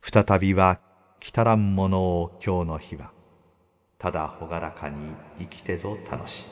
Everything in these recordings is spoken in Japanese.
再びは来たらんものを今日の日は、ただ朗らかに生きてぞ楽し。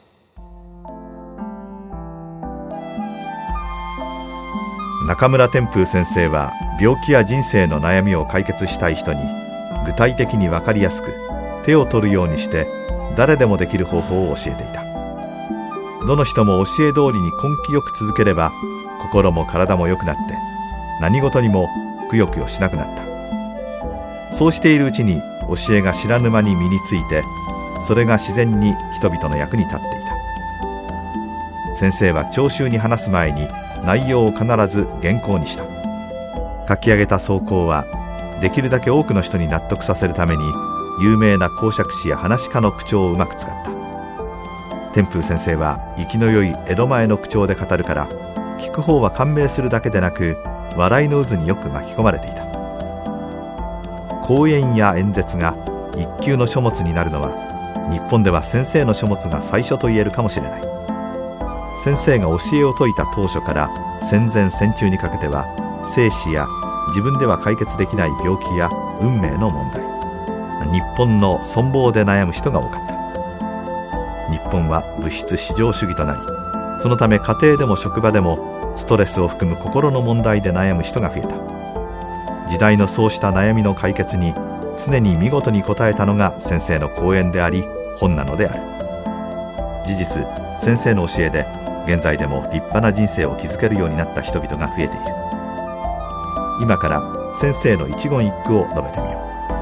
中村天風先生は病気や人生の悩みを解決したい人に具体的に分かりやすく手を取るようにして誰でもできる方法を教えていた。どの人も教え通りに根気よく続ければ心も体も良くなって何事にもくよくよしなくなった。そうしているうちに教えが知らぬ間に身について、それが自然に人々の役に立っていた。先生は聴衆に話す前に内容を必ず原稿にした。書き上げた草稿はできるだけ多くの人に納得させるために有名な講釈師や話家の口調をうまく使った。天風先生は生きの良い江戸前の口調で語るから、聞く方は感銘するだけでなく笑いの渦によく巻き込まれていた。講演や演説が一級の書物になるのは日本では先生の書物が最初と言えるかもしれない。先生が教えを説いた当初から戦前戦中にかけては、生死や自分では解決できない病気や運命の問題、日本の存亡で悩む人が多かった。日本は物質至上主義となり、そのため家庭でも職場でもストレスを含む心の問題で悩む人が増えた。時代のそうした悩みの解決に常に見事に応えたのが先生の講演であり本なのである。事実、先生の教えで現在でも立派な人生を築けるようになった人々が増えている。今から先生の一言一句を述べてみよ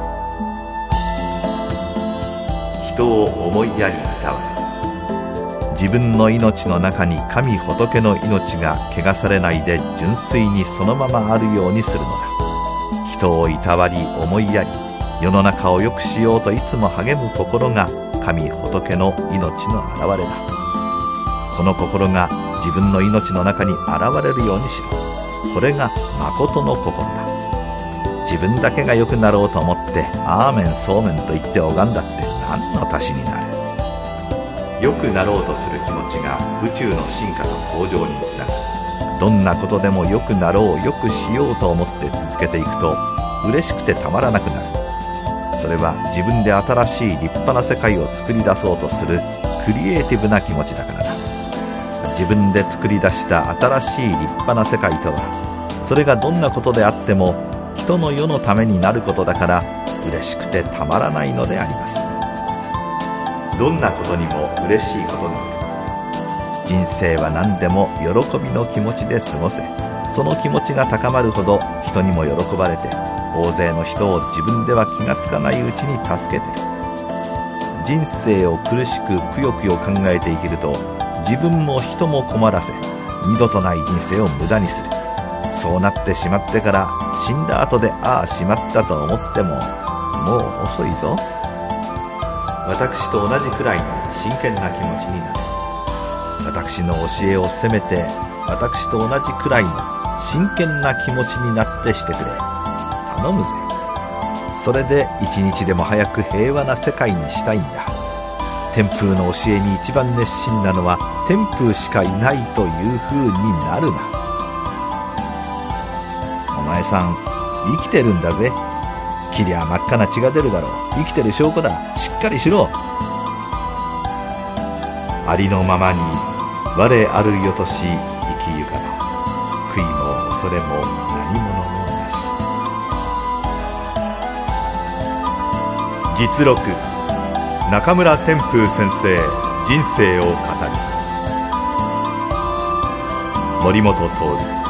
う。人を思いやりいたわれ、自分の命の中に神仏の命が汚されないで純粋にそのままあるようにするのだ。人をいたわり思いやり、世の中を良くしようといつも励む心が神仏の命の現れだ。この心が自分の命の中に現れるようにしろ。これが誠の心だ。自分だけが良くなろうと思ってアーメンそうめんと言って拝んだって何の足しになる。良くなろうとする気持ちが宇宙の進化と向上につながる。どんなことでも良くなろう、良くしようと思って続けていくと嬉しくてたまらなくなる。それは自分で新しい立派な世界を作り出そうとするクリエイティブな気持ちだからだ。自分で作り出した新しい立派な世界とは、それがどんなことであっても人の世のためになることだから嬉しくてたまらないのであります。どんなことにも嬉しいことがある。人生は何でも喜びの気持ちで過ごせ。その気持ちが高まるほど人にも喜ばれて、大勢の人を自分では気がつかないうちに助けてる。人生を苦しくくよくよ考えて生きると、自分も人も困らせ、二度とない人生を無駄にする。そうなってしまってから死んだ後でああしまったと思ってももう遅いぞ。私と同じくらいの真剣な気持ちになる。私の教えをせめて私と同じくらいの真剣な気持ちになってしてくれ。頼むぜ。それで一日でも早く平和な世界にしたいんだ。天風の教えに一番熱心なのは天風しかいないという風になるな。お前さん生きてるんだぜ。きりゃ真っ赤な血が出るだろう。生きてる証拠だ。しっかりしろ。ありのままに我あるよとし生きゆかば、悔いも恐れも何者もなし。実録、中村天風先生人生を語る。森本徹。